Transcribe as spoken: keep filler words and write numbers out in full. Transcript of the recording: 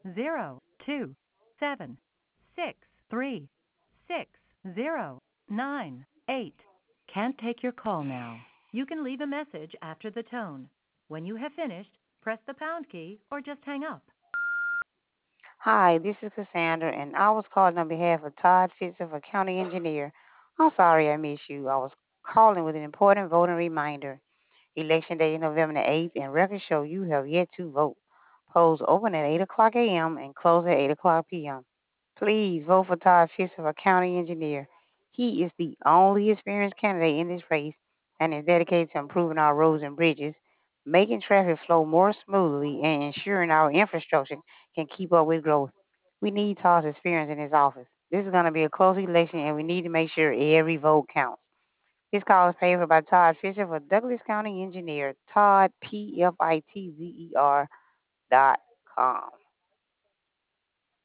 zero two seven six three six zero nine eight. Can't take your call now. You can leave a message after the tone. When you have finished, press the pound key or just hang up. Hi, this is Cassandra, and I was calling on behalf of Todd Fitzer, a county engineer. I'm sorry I missed you. I was calling with an important voting reminder. Election day is November the eighth, and records show you have yet to vote. Polls open at eight o'clock a m and close at eight o'clock p m Please vote for Todd Fitzer, a county engineer. He is the only experienced candidate in this race and is dedicated to improving our roads and bridges, making traffic flow more smoothly, and ensuring our infrastructure can keep up with growth. We need Todd's experience in his office. This is going to be a close election, and we need to make sure every vote counts. This call is paid for by Todd Fisher for Douglas County Engineer, Todd, P F I T Z E R dot com.